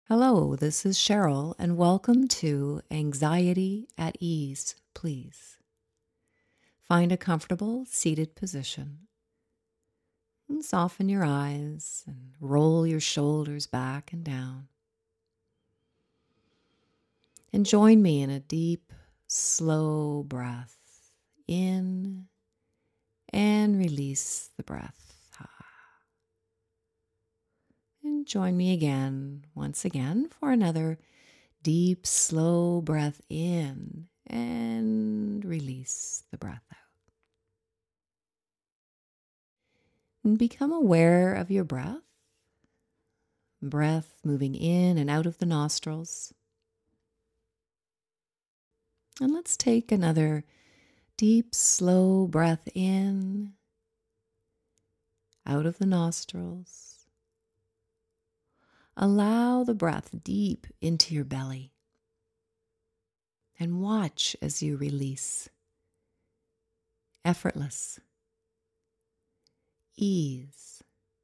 Hello, this is Cheryl, and welcome to Anxiety at Ease, Please. Find a comfortable seated position and soften your eyes and roll your shoulders back and down. And join me in a deep, slow breath in and release the breath. And join me once again, for another deep, slow breath in and release the breath out. And become aware of your breath. Breath moving in and out of the nostrils. And let's take another deep, slow breath in, out of the nostrils. Allow the breath deep into your belly. And watch as you release. Effortless. Ease.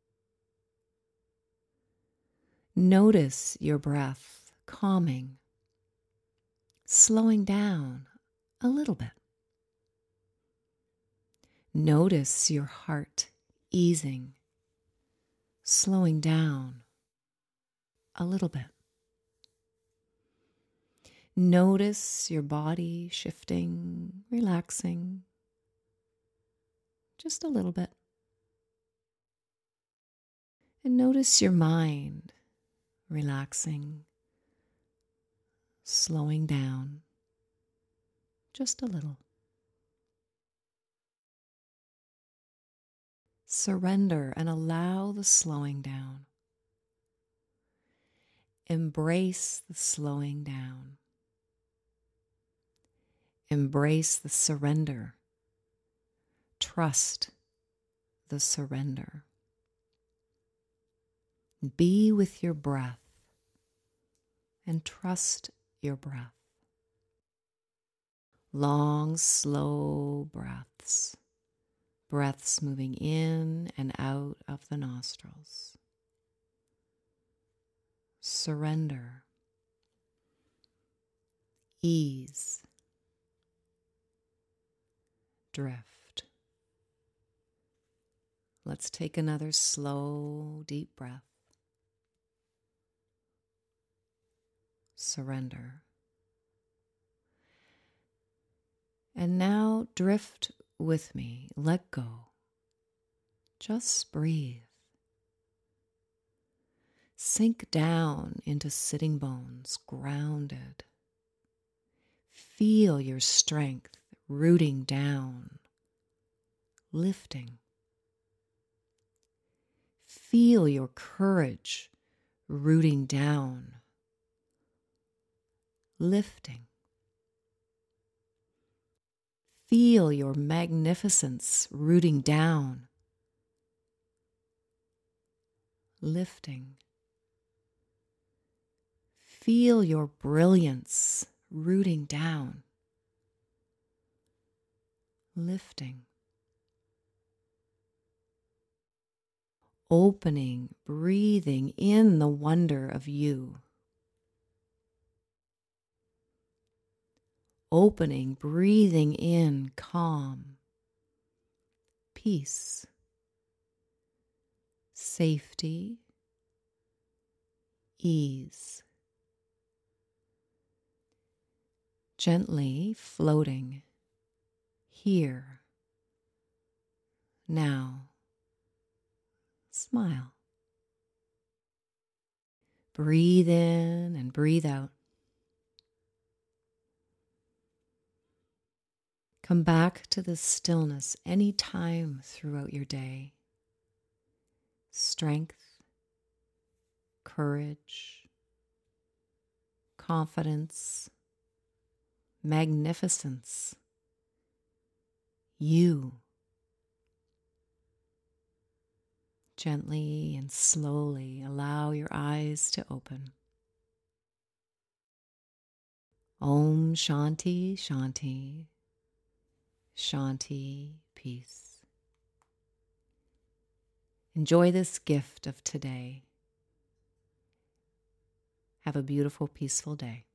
Notice your breath calming, slowing down a little bit. Notice your heart easing, slowing down a little bit. Notice your body shifting, relaxing, just a little bit. And notice your mind relaxing, slowing down, just a little. Surrender and allow the slowing down. Embrace the slowing down. Embrace the surrender. Trust the surrender. Be with your breath and trust your breath. Long, slow breaths. Breaths moving in and out of the nostrils. Surrender. Ease. Drift. Let's take another slow, deep breath. Surrender. And now drift with me. Let go. Just breathe. Sink down into sitting bones, grounded. Feel your strength rooting down, lifting. Feel your courage rooting down, lifting. Feel your magnificence rooting down, lifting. Feel your brilliance rooting down, lifting. Opening, breathing in the wonder of you. Opening, breathing in calm, peace, safety, ease. Gently floating here, now. Smile. Breathe in and breathe out. Come back to this stillness any time throughout your day. Strength, courage, confidence, magnificence. You. Gently and slowly allow your eyes to open. Om Shanti Shanti. Shanti, peace. Enjoy this gift of today. Have a beautiful, peaceful day.